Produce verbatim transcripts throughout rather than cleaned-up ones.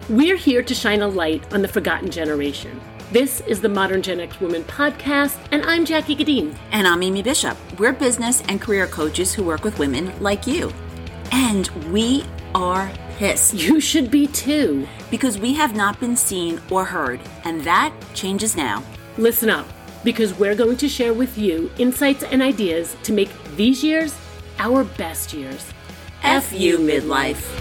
We're here to shine a light on the forgotten generation. This is the Modern Gen X Woman podcast, and I'm Jackie Gadeen. And I'm Amy Bishop. We're business and career coaches who work with women like you. And we are pissed. You should be too. Because we have not been seen or heard, and that changes now. Listen up, because we're going to share with you insights and ideas to make these years our best years. F you, midlife.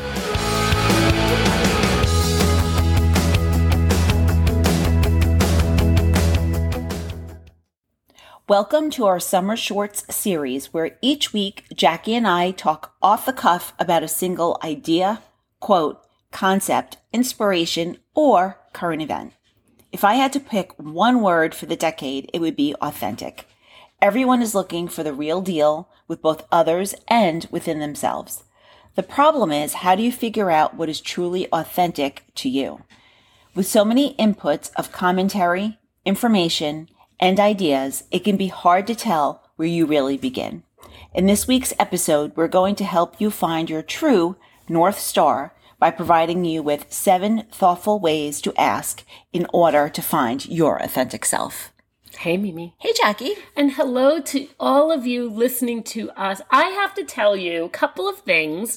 Welcome to our Summer Shorts series, where each week Jackie and I talk off the cuff about a single idea, quote, concept, inspiration, or current event. If I had to pick one word for the decade, it would be authentic. Everyone is looking for the real deal with both others and within themselves. The problem is, how do you figure out what is truly authentic to you? With so many inputs of commentary, information, and ideas, it can be hard to tell where you really begin. In this week's episode, we're going to help you find your true North Star by providing you with seven thoughtful ways to ask in order to find your authentic self. Hey, Mimi. Hey, Jackie. And hello to all of you listening to us. I have to tell you a couple of things.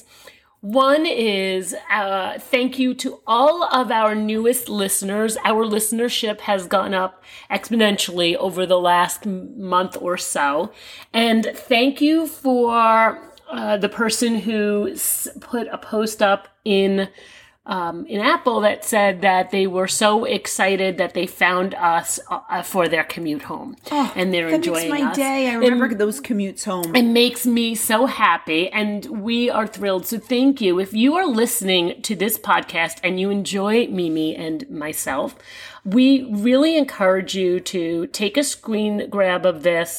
One is uh, thank you to all of our newest listeners. Our listenership has gone up exponentially over the last month or so. And thank you for uh, the person who s- put a post up in Um, in Apple that said that they were so excited that they found us uh, for their commute home, oh, and they're that enjoying makes my us. day. I remember it, those commutes home. It makes me so happy, and we are thrilled. So thank you. If you are listening to this podcast and you enjoy Mimi and myself, we really encourage you to take a screen grab of this,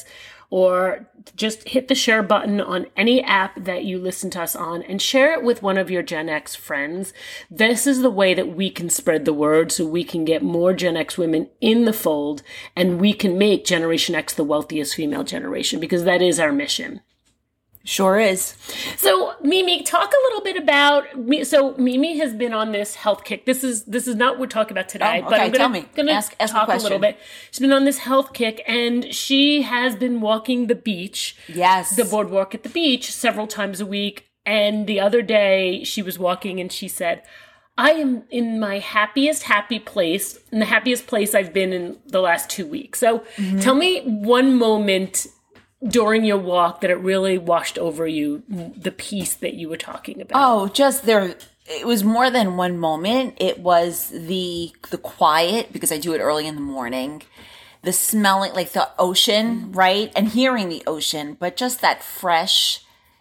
or just hit the share button on any app that you listen to us on and share it with one of your Gen X friends. This is the way that we can spread the word so we can get more Gen X women in the fold, and we can make Generation X the wealthiest female generation, because that is our mission. Sure is. So, Mimi, talk a little bit about, so Mimi has been on this health kick. This is this is not what we're talking about today, oh, okay, but I'm tell going me. to ask, ask talk a little bit. She's been on this health kick, and she has been walking the beach. Yes. The boardwalk at the beach several times a week. And the other day she was walking and she said, I am in my happiest, happy place, in the happiest place I've been in the last two weeks. So mm-hmm. Tell me one moment during your walk that it really washed over you, the peace that you were talking about. Oh, just there. It was more than one moment. It was the the quiet, because I do it early in the morning. The smelling, like the ocean, right? And hearing the ocean, but just that fresh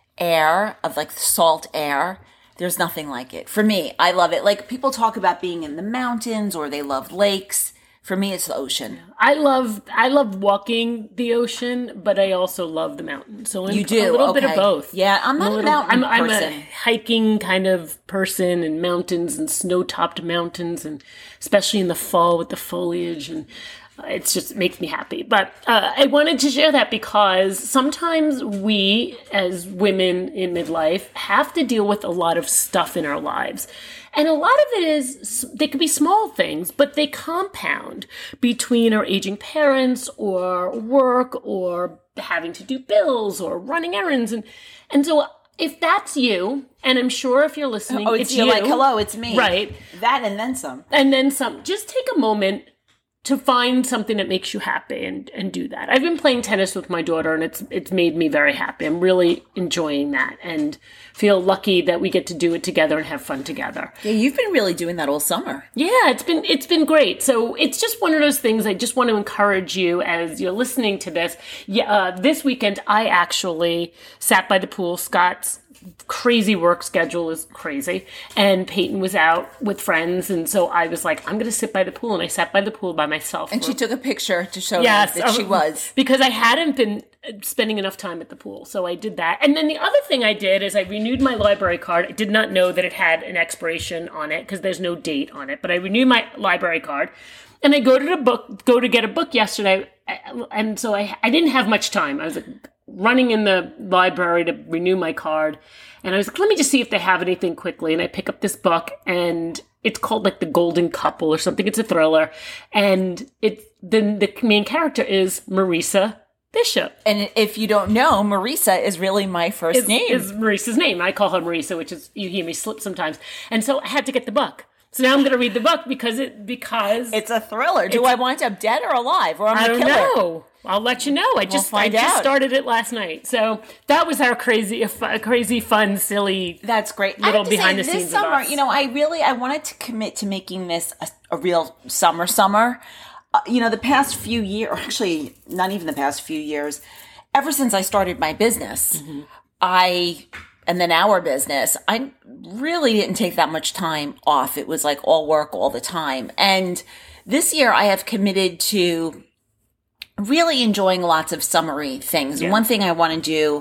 air of like salt air. There's nothing like it. For me, I love it. Like, people talk about being in the mountains or they love lakes. For me, it's the ocean. I love I love walking the ocean, but I also love the mountains. So I'm you do a little okay. bit of both. Yeah, I'm not I'm a, a little, mountain I'm, person. I'm a hiking kind of person, and mountains and snow-topped mountains, and especially in the fall with the foliage, and it's just it makes me happy. But uh, I wanted to share that because sometimes we, as women in midlife, have to deal with a lot of stuff in our lives. And a lot of it is, they could be small things, but they compound between our aging parents or work or having to do bills or running errands. And, and so if that's you, and I'm sure if you're listening, oh, it's, it's you're you. like, hello, it's me. Right. That and then some. And then some. Just take a moment to find something that makes you happy and, and do that. I've been playing tennis with my daughter, and it's it's made me very happy. I'm really enjoying that and feel lucky that we get to do it together and have fun together. Yeah, you've been really doing that all summer. Yeah, it's been it's been great. So it's just one of those things I just want to encourage you as you're listening to this. Yeah, uh, this weekend I actually sat by the pool. Scott's crazy work schedule is crazy, and Peyton was out with friends, and so I was like, I'm going to sit by the pool, and I sat by the pool by myself. And she took a picture to show yes, me that she was. Because I hadn't been spending enough time at the pool, so I did that. And then the other thing I did is I renewed my library card. I did not know that it had an expiration on it because there's no date on it, but I renewed my library card. And I go to the book, go to get a book yesterday, and so I I didn't have much time. I was like running in the library to renew my card, and I was like, let me just see if they have anything quickly. And I pick up this book, and It's called like The Golden Couple or something. It's a thriller. And it's the, the main character is Marisa Bishop. And if you don't know, Marisa is really my first is, name. Is Marisa's name. I call her Marisa, which is, you hear me slip sometimes. And so I had to get the book. So now I'm going to read the book because it because it's a thriller. Do I wind up dead or alive, or am I I don't killer? know. I'll let you know. I just we'll I just out. started it last night. So that was our crazy, a crazy, fun, silly. That's great. Little I have to behind say, the this scenes summer, of us. you know, I really I wanted to commit to making this a, a real summer summer. Uh, you know, the past few years, or actually not even the past few years, ever since I started my business, mm-hmm. I. And then our business, I really didn't take that much time off. It was like all work all the time. And this year I have committed to really enjoying lots of summery things. Yeah. One thing I want to do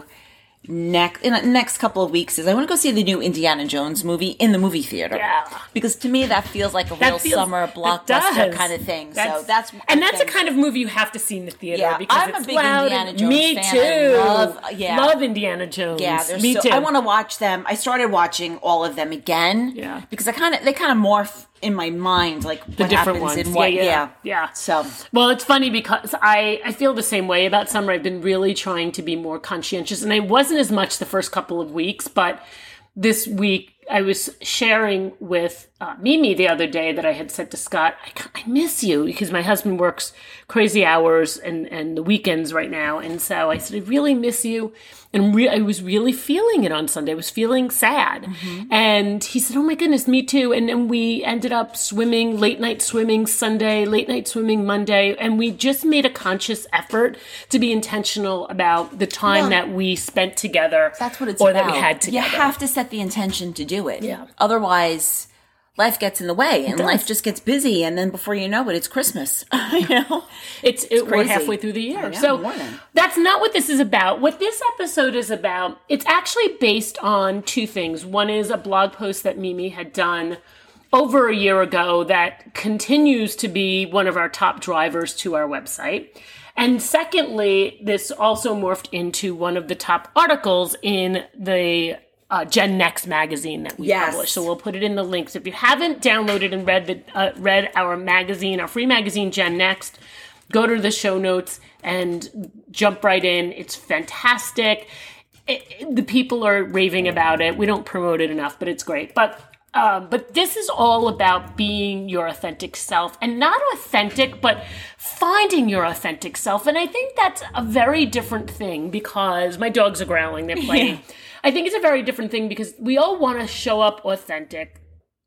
next in the next couple of weeks is I want to go see the new Indiana Jones movie in the movie theater. Yeah. Because to me that feels like a that real feels, summer blockbuster kind of thing. That's, so that's and that's a kind of movie you have to see in the theater. Yeah, because I'm it's a big loud. Indiana Jones Me fan. too. I love, yeah. love Indiana Jones. Yeah, me so, too. I want to watch them. I started watching all of them again. Yeah, because I kind of they kind of morph in my mind, like the what different happens ones. in what. Yeah, yeah, yeah, yeah. So well, it's funny because I I feel the same way about summer. I've been really trying to be more conscientious, and I wasn't as much the first couple of weeks, but this week I was sharing with uh, Mimi the other day that I had said to Scott, I, I miss you because my husband works crazy hours and, and the weekends right now. And so I said, I really miss you. And re- I was really feeling it on Sunday. I was feeling sad. Mm-hmm. And he said, oh my goodness, me too. And then we ended up swimming, late night swimming Sunday, late night swimming Monday. And we just made a conscious effort to be intentional about the time yeah. that we spent together. That's what it's or about. Or that we had together. You have to set the intention to do it. Yeah. Otherwise, life gets in the way and life just gets busy. And then before you know it, it's Christmas. you know, it's, it's it, we're halfway through the year. Know, so that's not what this is about. What this episode is about, it's actually based on two things. One is a blog post that Mimi had done over a year ago that continues to be one of our top drivers to our website. And secondly, this also morphed into one of the top articles in the Uh, Gen Next magazine that we yes. publish. So we'll put it in the links. If you haven't downloaded and read the uh, read our magazine, our free magazine, Gen Next, go to the show notes and jump right in. It's fantastic. It, it, the people are raving about it. We don't promote it enough, but it's great. But um, but this is all about being your authentic self, and not authentic, but finding your authentic self. And I think that's a very different thing because my dogs are growling. They're playing. Yeah. I think it's a very different thing because we all want to show up authentic,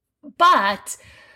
but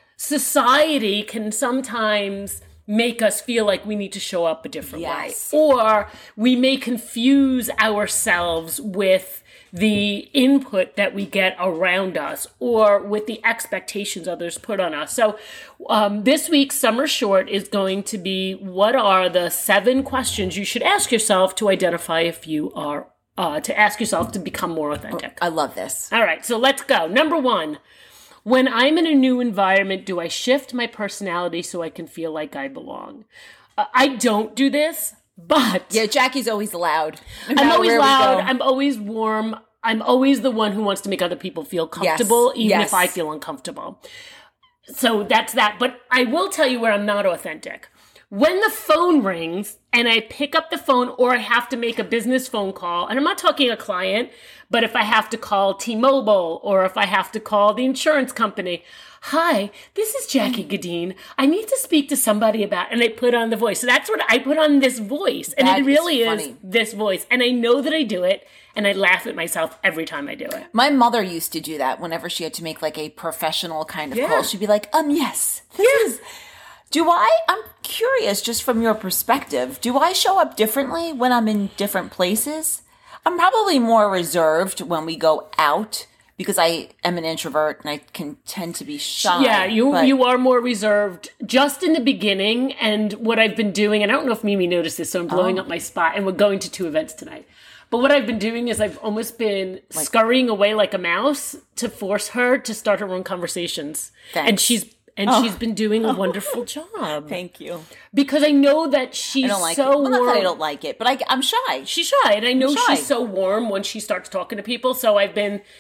society can sometimes make us feel like we need to show up a different yes. way. Or we may confuse ourselves with the input that we get around us or with the expectations others put on us. So um, this week's Summer Short is going to be, what are the seven questions you should ask yourself to identify if you are Uh, to ask yourself to become more authentic. I love this. All right, so let's go. Number one, when I'm in a new environment, do I shift my personality so I can feel like I belong? Uh, I don't do this, but... Yeah, Jackie's always loud. No I'm always loud. I'm always warm. I'm always the one who wants to make other people feel comfortable, yes. even yes. if I feel uncomfortable. So that's that. But I will tell you where I'm not authentic. When the phone rings and I pick up the phone or I have to make a business phone call, and I'm not talking a client, but if I have to call T-Mobile or if I have to call the insurance company, hi, this is Jackie Gadeen. I need to speak to somebody about, and I put on the voice. So that's what I put on, this voice. And that it really is, is this voice. And I know that I do it. And I laugh at myself every time I do it. My mother used to do that whenever she had to make like a professional kind of yeah. call. She'd be like, um, yes, this yeah. is... Do I, I'm curious just from your perspective, do I show up differently when I'm in different places? I'm probably more reserved when we go out because I am an introvert and I can tend to be shy. Yeah, you but... you are more reserved just in the beginning. And what I've been doing, and I don't know if Mimi noticed this, so I'm blowing oh. up my spot, and we're going to two events tonight. But what I've been doing is I've almost been like, scurrying away like a mouse to force her to start her own conversations. Thanks. And she's And oh. she's been doing a wonderful job. Thank you. Because I know that she's I don't like so it. Well, warm. not that I don't like it, but I, I'm shy. She's shy. And I know she's so warm when she starts talking to people. So I've been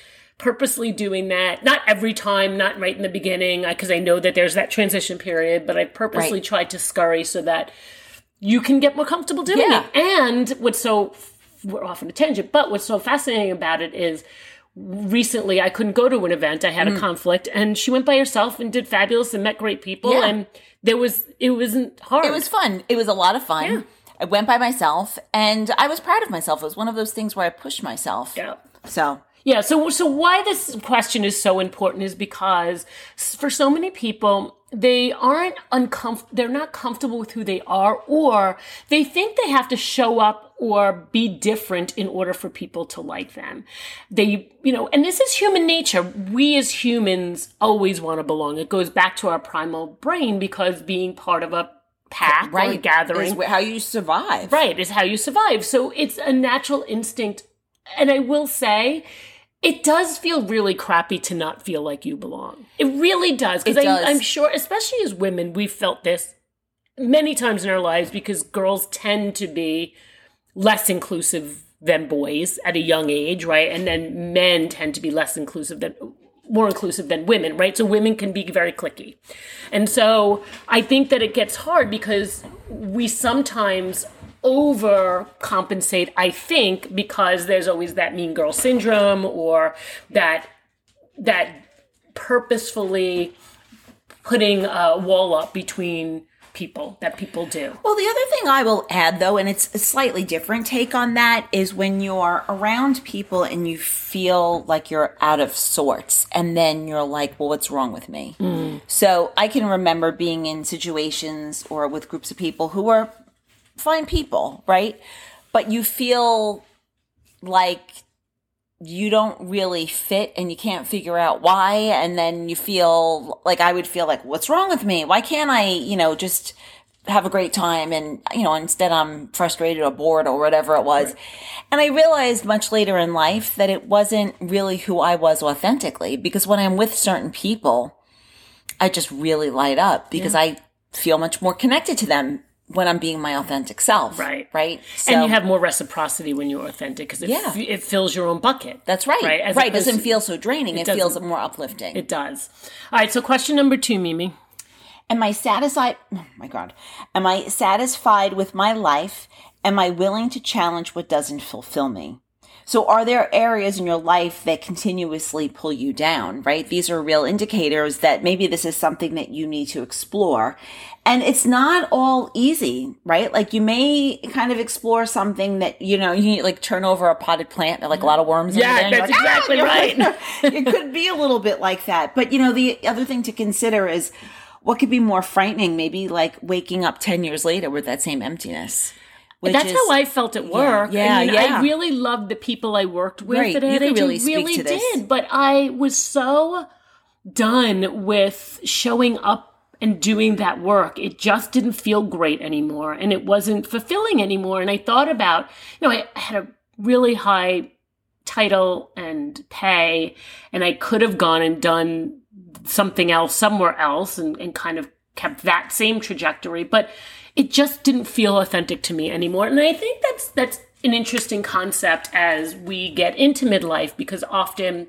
purposely doing that. Not every time, not right in the beginning, because I know that there's that transition period, but I purposely Right. tried to scurry so that you can get more comfortable doing Yeah. it. And what's so, we're off on a tangent, but what's so fascinating about it is recently I couldn't go to an event. I had Mm. a conflict, and she went by herself and did fabulous and met great people. Yeah. And there was, it wasn't hard. It was fun. It was a lot of fun. Yeah. I went by myself, and I was proud of myself. It was one of those things where I pushed myself. Yeah. So, Yeah, so so why this question is so important is because s- for so many people, they aren't uncomfortable, they're not comfortable with who they are, or they think they have to show up or be different in order for people to like them. They, you know, and this is human nature. We as humans always want to belong. It goes back to our primal brain because being part of a pack or a gathering. Is how you survive. Right, is how you survive. So it's a natural instinct. And I will say, it does feel really crappy to not feel like you belong. It really does. Because It does. I'm sure, especially as women, we've felt this many times in our lives because girls tend to be less inclusive than boys at a young age, right? And then men tend to be less inclusive than more inclusive than women, right? So women can be very cliquey. And so I think that it gets hard because we sometimes overcompensate, I think, because there's always that mean girl syndrome or that that purposefully putting a wall up between people that people do. Well, the other thing I will add, though, and it's a slightly different take on that, is when you're around people and you feel like you're out of sorts, and then you're like, well, what's wrong with me? Mm. So I can remember being in situations or with groups of people who were fine people, right? But you feel like you don't really fit and you can't figure out why. And then you feel like I would feel like, what's wrong with me? Why can't I, you know, just have a great time? And, you know, instead I'm frustrated or bored or whatever it was. Right. And I realized much later in life that it wasn't really who I was authentically, because when I'm with certain people, I just really light up because yeah. I feel much more connected to them when I'm being my authentic self. Right. Right. So, and you have more reciprocity when you're authentic because it, yeah. f- it fills your own bucket. That's right. Right. As right. It doesn't feel so draining. It, it feels more uplifting. It does. All right. So question number two, Mimi. Am I satisfied? Oh my God. Am I satisfied with my life? Am I willing to challenge what doesn't fulfill me? So are there areas in your life that continuously pull you down, right? These are real indicators that maybe this is something that you need to explore. And it's not all easy, right? Like you may kind of explore something that, you know, you like turn over a potted plant, there are like a lot of worms yeah, in there. That's like, exactly ah! right. It could be a little bit like that. But, you know, the other thing to consider is what could be more frightening, maybe like waking up ten years later with that same emptiness. That's is, how I felt at work. Yeah, I mean, yeah. I really loved the people I worked with right. at A D. You could really I speak really to this. did. But I was so done with showing up and doing that work. It just didn't feel great anymore. And it wasn't fulfilling anymore. And I thought about, you know, I had a really high title and pay, and I could have gone and done something else somewhere else and, and kind of kept that same trajectory. But it just didn't feel authentic to me anymore. And I think that's that's an interesting concept as we get into midlife, because often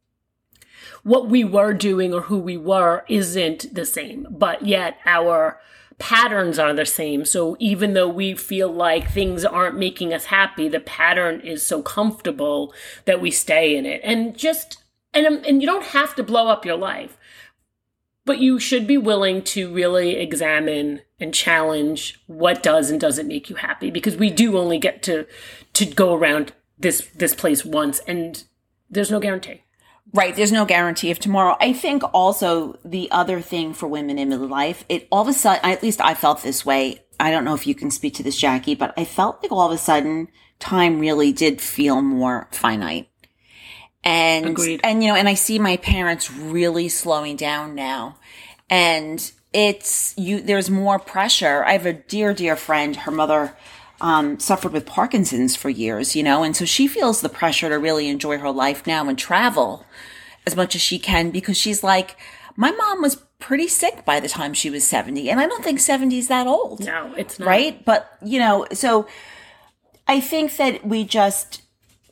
what we were doing or who we were isn't the same, but yet our patterns are the same. So even though we feel like things aren't making us happy, the pattern is so comfortable that we stay in it. And just and and you don't have to blow up your life, but you should be willing to really examine and challenge what does and doesn't make you happy, because we do only get to to go around this this place once, and there's no guarantee. Right. There's no guarantee of tomorrow. I think also the other thing for women in midlife, it all of a sudden, at least I felt this way. I don't know if you can speak to this, Jackie, but I felt like all of a sudden time really did feel more finite. And, Agreed. and, you know, and I see my parents really slowing down now, and it's you, there's more pressure. I have a dear, dear friend. Her mother, um, suffered with Parkinson's for years, you know, and so she feels the pressure to really enjoy her life now and travel as much as she can, because she's like, my mom was pretty sick by the time she was seventy. And I don't think seventy is that old. No, it's not. Right. But, you know, so I think that we just,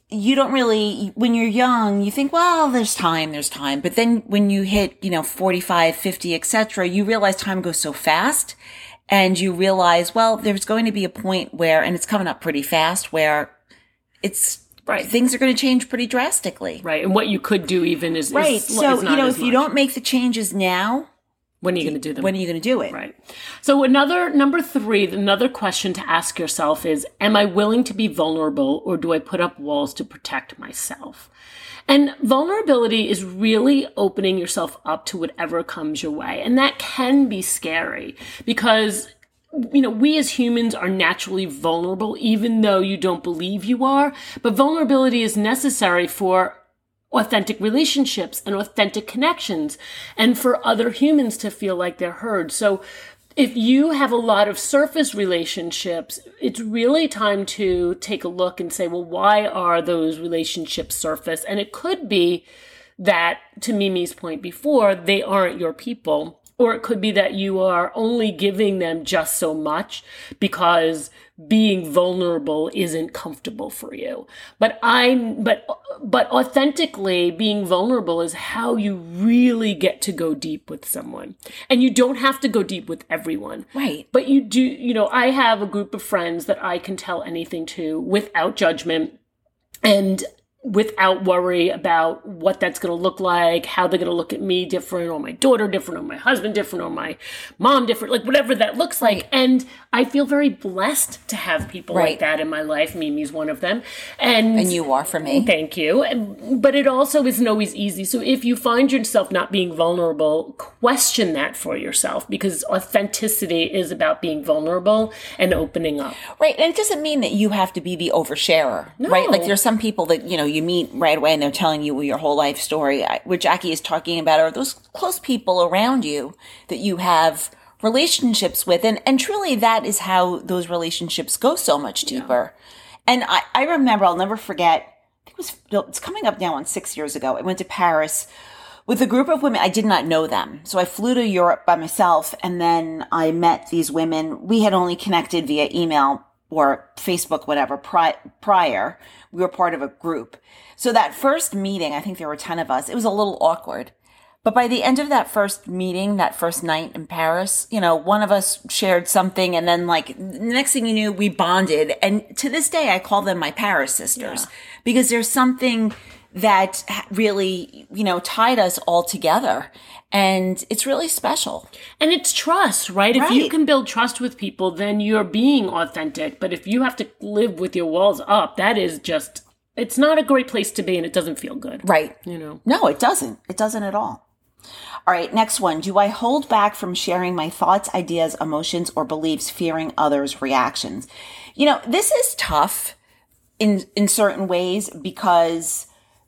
you don't really, when you're young, you think, well, there's time, there's time. But then when you hit, you know, forty-five, fifty, et cetera, you realize time goes so fast. And you realize, well, there's going to be a point where, and it's coming up pretty fast, where it's, right, things are going to change pretty drastically. Right. And what you could do even is, right. is, so, is not you know, as if much. you don't make the changes now, when are you going to do them? When are you going to do it? Right. So another, number three, another question to ask yourself is, am I willing to be vulnerable, or do I put up walls to protect myself? And vulnerability is really opening yourself up to whatever comes your way. And that can be scary because, you know, we as humans are naturally vulnerable, even though you don't believe you are. But vulnerability is necessary for authentic relationships and authentic connections, and for other humans to feel like they're heard. So if you have a lot of surface relationships, it's really time to take a look and say, well, why are those relationships surface? And it could be that, to Mimi's point before, they aren't your people. Or it could be that you are only giving them just so much because being vulnerable isn't comfortable for you. But I, but, but authentically being vulnerable is how you really get to go deep with someone. And you don't have to go deep with everyone. Right. But you do, you know, I have a group of friends that I can tell anything to without judgment and without worry about what that's going to look like, how they're going to look at me different, or my daughter different, or my husband different, or my mom different, like whatever that looks like. Right. And I feel very blessed to have people right. like that in my life. Mimi's one of them. And, and you are for me. Thank you. But it also isn't always easy. So if you find yourself not being vulnerable, question that for yourself, because authenticity is about being vulnerable and opening up. Right. And it doesn't mean that you have to be the oversharer, no. right? Like there's some people that, you know, you meet right away and they're telling you your whole life story. What Jackie is talking about are those close people around you that you have relationships with. And, and truly that is how those relationships go so much deeper. Yeah. And I, I remember, I'll never forget, I think it was, it's coming up now on six years ago. I went to Paris with a group of women. I did not know them. So I flew to Europe by myself, and then I met these women. We had only connected via email or Facebook, whatever, pri- prior. We were part of a group. So that first meeting, I think there were ten of us, it was a little awkward. But by the end of that first meeting, that first night in Paris, you know, one of us shared something, and then like the next thing you knew, we bonded. And to this day, I call them my Paris sisters, yeah. because there's something that really, you know, tied us all together. And it's really special. And it's trust, right? right? If you can build trust with people, then you're being authentic. But if you have to live with your walls up, that is just, it's not a great place to be, and it doesn't feel good. Right. You know? No, it doesn't. It doesn't at all. All right, next one. Do I hold back from sharing my thoughts, ideas, emotions, or beliefs, fearing others' reactions? You know, this is tough in in certain ways, because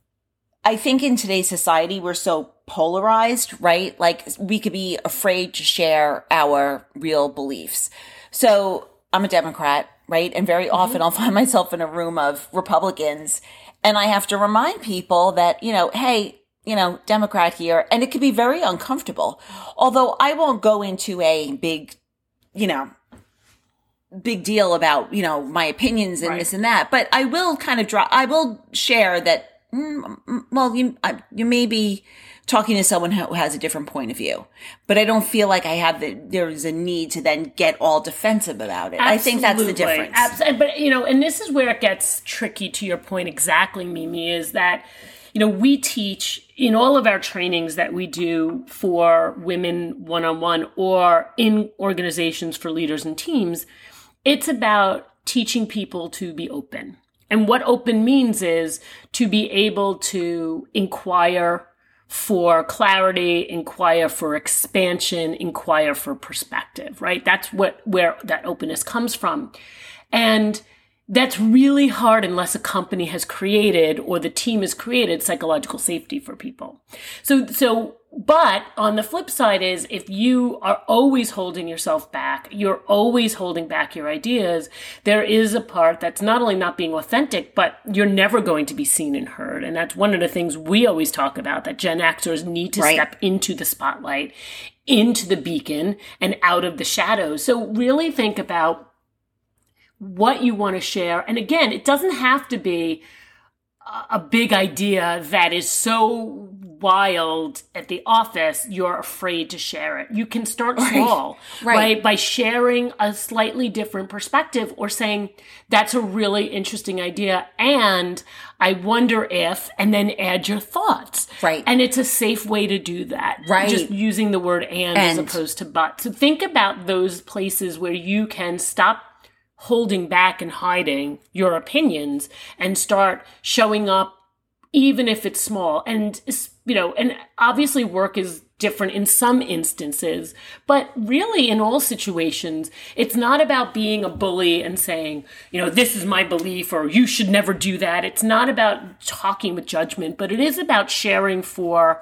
I think in today's society, we're so polarized, right? Like we could be afraid to share our real beliefs. So I'm a Democrat, right? And very mm-hmm. often I'll find myself in a room of Republicans, and I have to remind people that, you know, hey, you know, Democrat here, and it could be very uncomfortable. Although I won't go into a big, you know, big deal about, you know, my opinions and right. this and that, but I will kind of draw, I will share that, mm, well, you, I, you may be talking to someone who has a different point of view, but I don't feel like I have the, there's a need to then get all defensive about it. Absolutely. I think that's the difference. Absolutely. But, you know, and this is where it gets tricky, to your point exactly, Mimi, is that, you know, we teach in all of our trainings that we do for women one-on-one or in organizations for leaders and teams, it's about teaching people to be open. And what open means is to be able to inquire for clarity, inquire for expansion, inquire for perspective, right? That's what where that openness comes from. And that's really hard unless a company has created or the team has created psychological safety for people. So, so, but on the flip side is if you are always holding yourself back, you're always holding back your ideas, there is a part that's not only not being authentic, but you're never going to be seen and heard. And that's one of the things we always talk about, that Gen Xers need to right. step into the spotlight, into the beacon, and out of the shadows. So really think about what you want to share. And again, it doesn't have to be a big idea that is so wild at the office, you're afraid to share it. You can start small, right. Right. right? By sharing a slightly different perspective or saying, that's a really interesting idea. And I wonder if, and then add your thoughts. Right. And it's a safe way to do that. Right. Just using the word and, And. as opposed to but. So think about those places where you can stop holding back and hiding your opinions and start showing up, even if it's small. And, you know, and obviously work is different in some instances, but really in all situations, it's not about being a bully and saying, you know, this is my belief or you should never do that. It's not about talking with judgment, but it is about sharing for,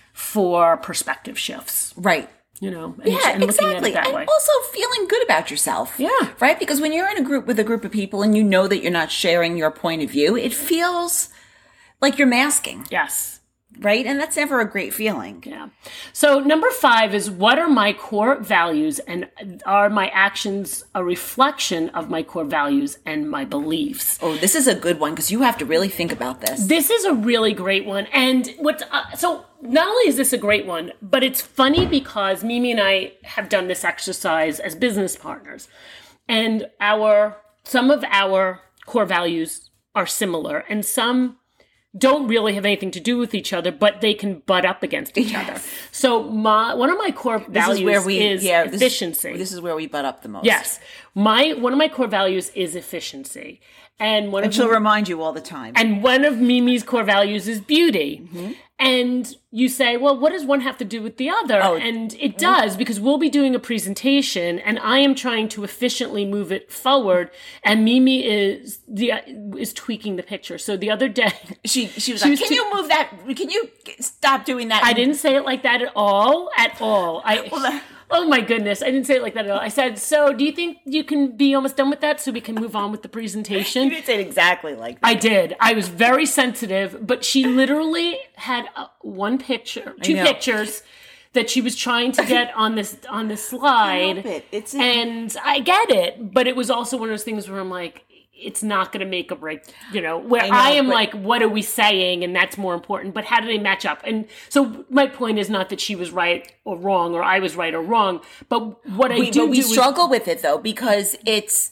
for perspective shifts. Right. You know, and, yeah, and looking exactly. at it that and way. also feeling good about yourself. Yeah. Right? Because when you're in a group with a group of people and you know that you're not sharing your point of view, it feels like you're masking. Yes. Right? And that's never a great feeling. Yeah. So number five is, what are my core values, and are my actions a reflection of my core values and my beliefs? Oh, this is a good one because you have to really think about this. This is a really great one. And what's, uh, so not only is this a great one, but it's funny because Mimi and I have done this exercise as business partners, and our, some of our core values are similar and some don't really have anything to do with each other, but they can butt up against each Yes. other. So my one of my core values this is, where we, is yeah, this, efficiency. This is where we butt up the most. Yes. My one of my core values is efficiency. And one And of she'll remind you all the time. and one of Mimi's core values is beauty. Mm-hmm. And you say, well, what does one have to do with the other? Oh, and it does, because we'll be doing a presentation and I am trying to efficiently move it forward, and Mimi is the is tweaking the picture. So the other day she she was she like, was can too- you move that? Can you stop doing that? I didn't say it like that at all, at all. I Well, that- Oh my goodness, I didn't say it like that at all. I said, so do you think you can be almost done with that so we can move on with the presentation? You didn't say it exactly like that. I did. I was very sensitive, but she literally had uh, one picture, two know. pictures that she was trying to get on this on this slide. help it. It's a- and I get it, but it was also one of those things where I'm like, it's not going to make or break, you know, where I, know, I am but- like, what are we saying? And that's more important. But how do they match up? And so my point is not that she was right or wrong, or I was right or wrong, but what I we, do but we do is- struggle with it though, because it's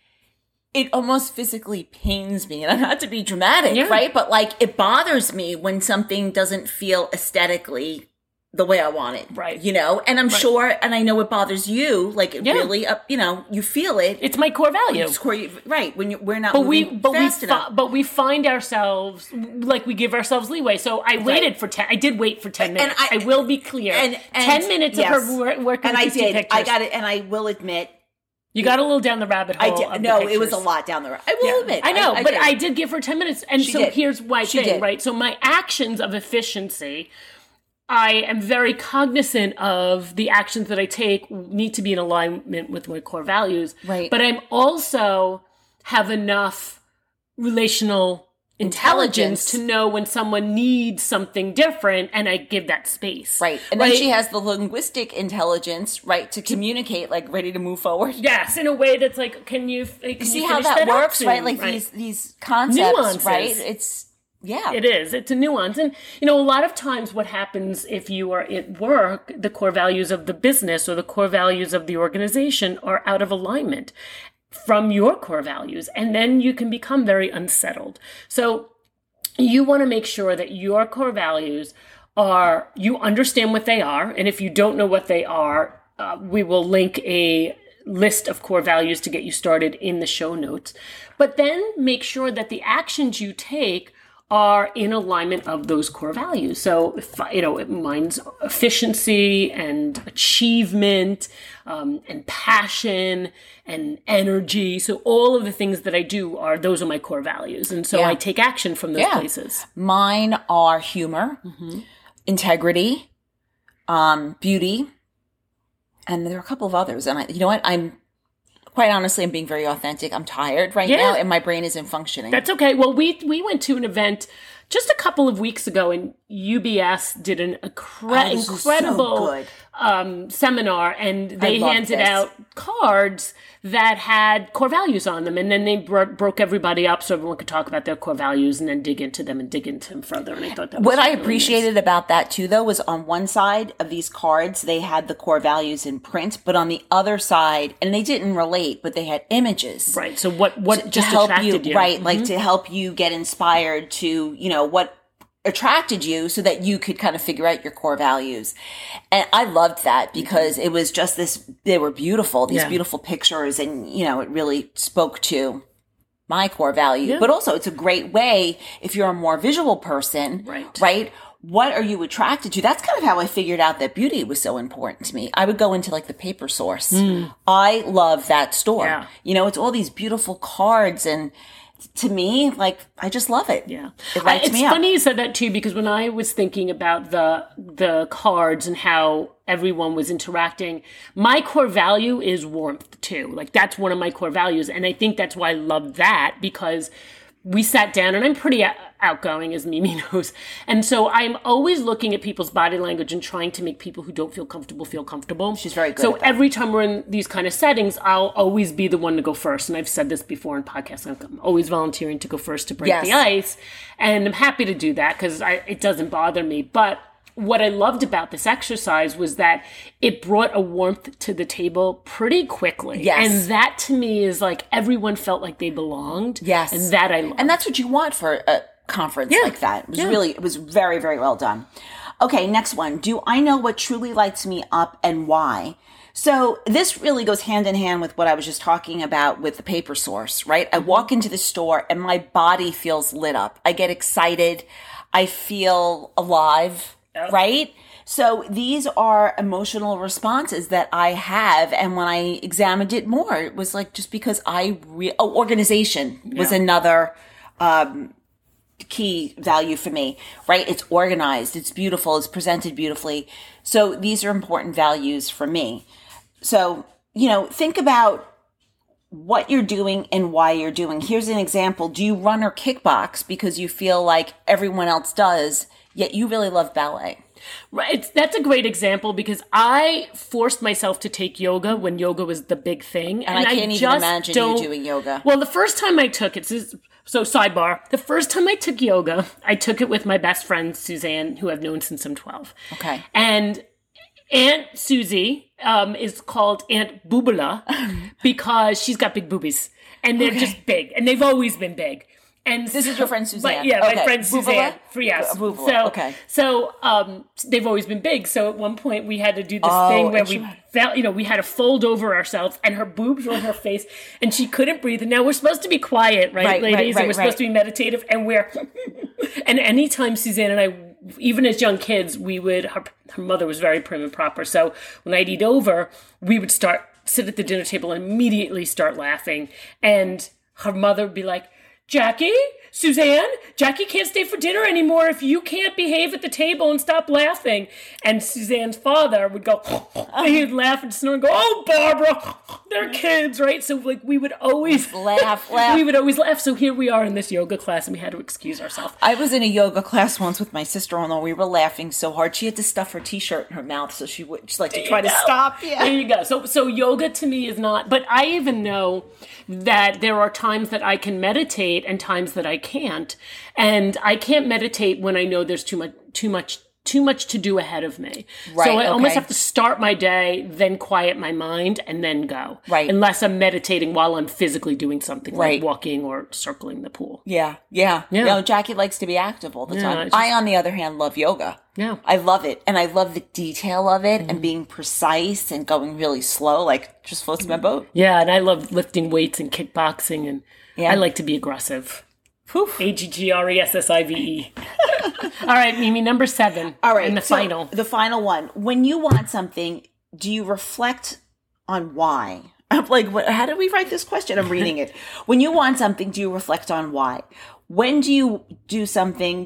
it almost physically pains me, and not to be dramatic, Yeah. right? But like, it bothers me when something doesn't feel aesthetically the way I want it, Right. You know, and I'm sure, and I know it bothers you, like it Yeah. really, uh, you know, you feel it. it's my core value. It's core- right when you, we're not, But we, moving but we, fast fi- enough. but we find ourselves like we give ourselves leeway. So I waited for ten. I did wait for ten minutes. I- I, will be clear. And, and ten minutes yes. of her wor- working and with I these two did. pictures. I got it, and I will admit, You got a little down the rabbit hole. I did. of the No, it was a pictures. lot down the road. I will Yeah. admit, I know, but did. I did give her ten minutes. And She so did. here's my She thing, did. right? So my actions of efficiency, I am very cognizant of the actions that I take need to be in alignment with my core values. Right. But I'm also have enough relational intelligence, Intelligence. to know when someone needs something different, and I give that space. Right. And then she has the linguistic intelligence, right, to communicate, like ready to move forward. Yes, in a way that's like, can you, can you See how finish that, that up works, soon? right? Like these these concepts, Nuances. right? It's yeah. It is. It's a nuance. And, you know, a lot of times what happens if you are at work, the core values of the business or the core values of the organization are out of alignment from your core values. And then you can become very unsettled. So you want to make sure that your core values are, you understand what they are. And if you don't know what they are, uh, we will link a list of core values to get you started in the show notes. But then make sure that the actions you take are in alignment of those core values. So, if, you know, mine's efficiency and achievement, um, and passion and energy. So all of the things that I do are, those are my core values. And so Yeah. I take action from those Yeah. places. Mine are humor, integrity, um, beauty, and there are a couple of others. And I, you know what? I'm quite honestly, I'm being very authentic. I'm tired right Yeah. now, and my brain isn't functioning. That's okay. Well, we we went to an event just a couple of weeks ago, and U B S did an incre- Oh, this was so incredible good. um, seminar, and they loved handed this. out cards that had core values on them, and then they bro- broke everybody up so everyone could talk about their core values and then dig into them and dig into them further. And I thought that was What I really appreciated nice. about that too, though, was on one side of these cards, they had the core values in print, but on the other side, and they didn't relate, but they had images. Right. So what what To just help attracted you, you? right? Like to help you get inspired to, you know, what attracted you so that you could kind of figure out your core values. And I loved that because it was just this, they were beautiful, these Yeah. beautiful pictures. And, you know, it really spoke to my core value, Yeah. but also it's a great way if you're a more visual person, Right. right? What are you attracted to? That's kind of how I figured out that beauty was so important to me. I would go into like the Paper Source. I love that store. Yeah. You know, it's all these beautiful cards, and to me, like, I just love it. Yeah, It lights it's me up. funny you said that too, because when I was thinking about the the cards and how everyone was interacting, my core value is warmth too. Like that's one of my core values, and I think that's why I love that, because we sat down, and I'm pretty out- outgoing, as Mimi knows, and so I'm always looking at people's body language and trying to make people who don't feel comfortable feel comfortable. She's very good So at that. every time we're in these kind of settings, I'll always be the one to go first, and I've said this before in podcasts. I'm always volunteering to go first to break Yes. the ice, and I'm happy to do that because it doesn't bother me. But what I loved about this exercise was that it brought a warmth to the table pretty quickly. Yes. And that to me is like everyone felt like they belonged. Yes. And that I love. And that's what you want for a conference like that. It was Yeah. really, it was very, very well done. Okay, next one. Do I know what truly lights me up and why? So this really goes hand in hand with what I was just talking about with the Paper Source, right? I walk into the store and my body feels lit up. I get excited. I feel alive, right? So these are emotional responses that I have. And when I examined it more, it was like just because I, re- oh, organization was Yeah. another um, key value for me, right? It's organized, it's beautiful, it's presented beautifully. So these are important values for me. So, you know, think about what you're doing and why you're doing. Here's an example. Do you run or kickbox because you feel like everyone else does, yet you really love ballet? Right. It's, that's a great example because I forced myself to take yoga when yoga was the big thing. And, I can't even just imagine don't- you doing yoga. Well, the first time I took it, so so sidebar, the first time I took yoga, I took it with my best friend, Suzanne, who I've known since I'm twelve. Okay. And Aunt Susie um, is called Aunt Boobala because she's got big boobies. And they're just big. And they've always been big. And This is your friend Suzanne. But, yeah, my Okay. friend Boobala? Suzanne. For, yes. Boobala, So, okay. So um, they've always been big. So at one point we had to do this Oh, thing where and we she- felt, you know, we had to fold over ourselves, and her boobs were on her face, and she couldn't breathe. And now we're supposed to be quiet, right, Right, right, ladies? right, and we're supposed right. to be meditative, and we're. And anytime Suzanne and I, even as young kids, we would. Her, her mother was very prim and proper, so when I'd eat over, we would start sit at the dinner table and immediately start laughing, and her mother would be like, Jackie, Suzanne, Jackie can't stay for dinner anymore if you can't behave at the table and stop laughing. And Suzanne's father would go, and he'd laugh and snort and go, oh, Barbara, they're kids, right? So like we would always Laugh, laugh. We would always laugh. So here we are in this yoga class, and we had to excuse ourselves. I was in a yoga class once with my sister-in-law. We were laughing so hard. She had to stuff her t-shirt in her mouth so she would just like to try to you go. stop. Yeah. There you go. So so yoga to me is not, but I even know that there are times that I can meditate and times that I can't. And I can't meditate when I know there's too much too much too much to do ahead of me. Right, So I almost okay. have to start my day, then quiet my mind, and then go. Right. Unless I'm meditating while I'm physically doing something Right. like walking or circling the pool. Yeah, yeah. Yeah. You know, Jackie likes to be active all the Yeah, time. it's just- I, on the other hand, love yoga. Yeah. I love it. And I love the detail of it Mm-hmm. and being precise and going really slow, like just floats my boat. Yeah, and I love lifting weights and kickboxing, and Yeah. I like to be aggressive. Poof. A G G R E S S I V E. All right, Mimi, number seven. All right. And the so final. The final one. When you want something, do you reflect on why? I'm like, what, how did we write this question? I'm reading it. When you want something, do you reflect on why? When do you do something,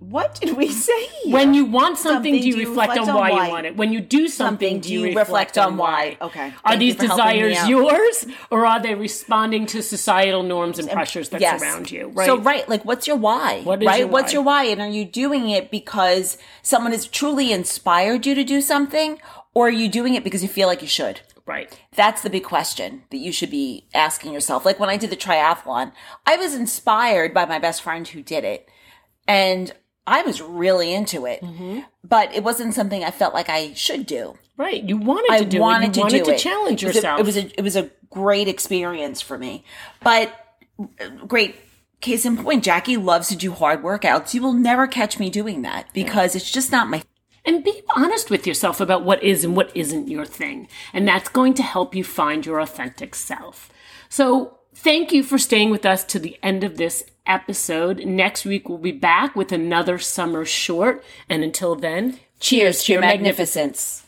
What did we say here? When you want something, Something, do you reflect, on, why, you want it? When you do something, do you reflect, on why? Okay. Are Thank these you for helping me desires out. yours, or are they responding to societal norms and pressures that Yes. surround you? Right. So, right, like, what's your why? What is right? your What's why? your why? And are you doing it because someone has truly inspired you to do something, or are you doing it because you feel like you should? Right. That's the big question that you should be asking yourself. Like when I did the triathlon, I was inspired by my best friend who did it. And I was really into it. Mm-hmm. But it wasn't something I felt like I should do. Right. You wanted I to do wanted it. You to wanted do to it. challenge It was a- yourself. It was a it was a great experience for me. But uh, great case in point, Jackie loves to do hard workouts. You will never catch me doing that because it's just not my And be honest with yourself about what is and what isn't your thing. And that's going to help you find your authentic self. So thank you for staying with us to the end of this episode. Next week, we'll be back with another summer short. And until then, cheers to your magnificence.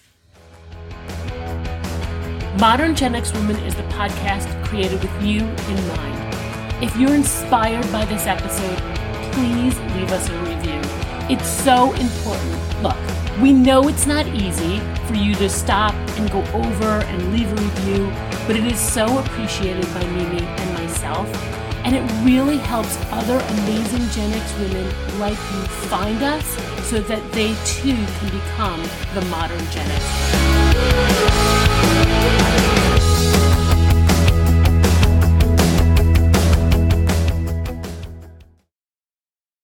Modern Gen X Woman is the podcast created with you in mind. If you're inspired by this episode, please leave us a review. It's so important. Look, we know it's not easy for you to stop and go over and leave a review, but it is so appreciated by Mimi and myself, and it really helps other amazing Gen X women like you find us so that they too can become the modern Gen X.